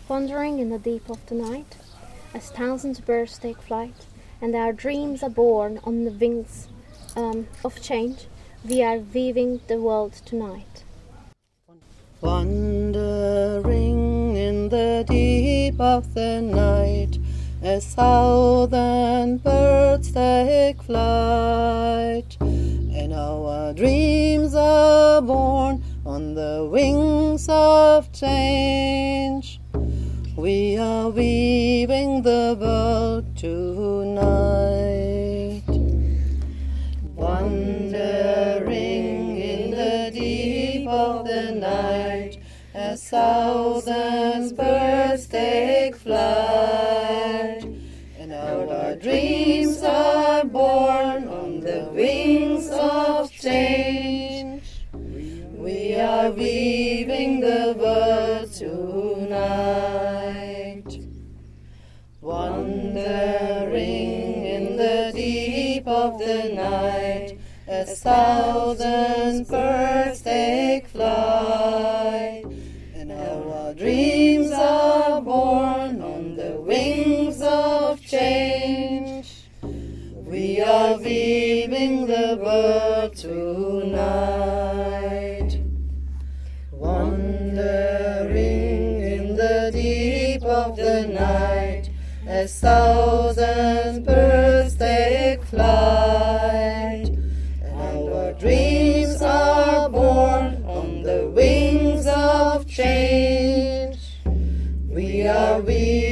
wandering in the deep of the night, as thousands birds take flight, and our dreams are born on the wings of change. We are weaving the world tonight. Wandering in the deep of the night, as southern birds take flight, and our dreams are born on the wings of change. We are weaving the world tonight. Wandering in the deep of the night, as thousand birds take flight, and our dreams are born on the wings of change. We are weaving the world tonight. Wandering in the deep of the night, as thousand birds take flight, and our dreams are born on the wings of change. We are weaving the world tonight. Wandering in the deep of the night, as thousand birds take flight, and our dreams are born on the wings of change. We are